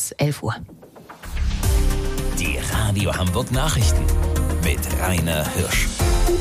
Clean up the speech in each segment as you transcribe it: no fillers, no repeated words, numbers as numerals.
bis 11 Uhr. Die Radio Hamburg Nachrichten mit Rainer Hirsch.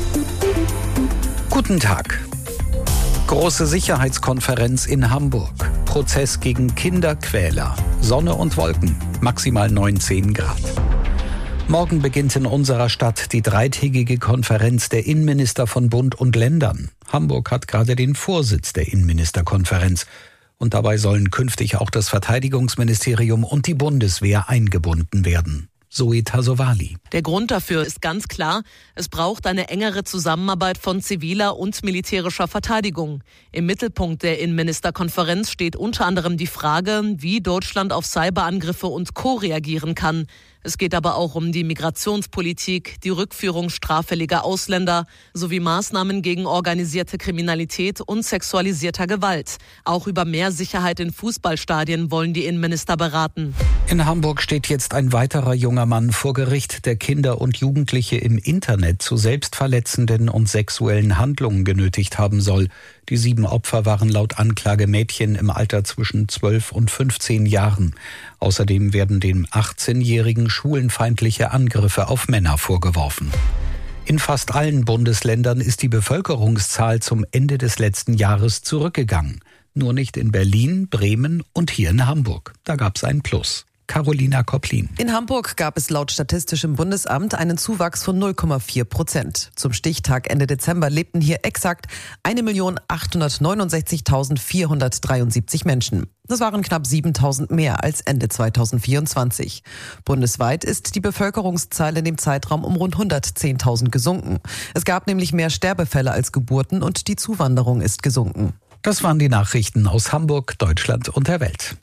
Guten Tag. Große Sicherheitskonferenz in Hamburg. Prozess gegen Kinderquäler. Sonne und Wolken. Maximal 19 Grad. Morgen beginnt in unserer Stadt die dreitägige Konferenz der Innenminister von Bund und Ländern. Hamburg hat gerade den Vorsitz der Innenministerkonferenz. Und dabei sollen künftig auch das Verteidigungsministerium und die Bundeswehr eingebunden werden. Zoe Tassovali. Der Grund dafür ist ganz klar, es braucht eine engere Zusammenarbeit von ziviler und militärischer Verteidigung. Im Mittelpunkt der Innenministerkonferenz steht unter anderem die Frage, wie Deutschland auf Cyberangriffe und Co. reagieren kann. Es geht aber auch um die Migrationspolitik, die Rückführung straffälliger Ausländer sowie Maßnahmen gegen organisierte Kriminalität und sexualisierter Gewalt. Auch über mehr Sicherheit in Fußballstadien wollen die Innenminister beraten. In Hamburg steht jetzt ein weiterer junger Mann vor Gericht, der Kinder und Jugendliche im Internet zu selbstverletzenden und sexuellen Handlungen genötigt haben soll. Die 7 Opfer waren laut Anklage Mädchen im Alter zwischen 12 und 15 Jahren. Außerdem werden dem 18-Jährigen schwulenfeindliche Angriffe auf Männer vorgeworfen. In fast allen Bundesländern ist die Bevölkerungszahl zum Ende des letzten Jahres zurückgegangen. Nur nicht in Berlin, Bremen und hier in Hamburg. Da gab es ein Plus. Carolina Kopplin. In Hamburg gab es laut Statistischem Bundesamt einen Zuwachs von 0,4%. Zum Stichtag Ende Dezember lebten hier exakt 1.869.473 Menschen. Das waren knapp 7.000 mehr als Ende 2024. Bundesweit ist die Bevölkerungszahl in dem Zeitraum um rund 110.000 gesunken. Es gab nämlich mehr Sterbefälle als Geburten und die Zuwanderung ist gesunken. Das waren die Nachrichten aus Hamburg, Deutschland und der Welt.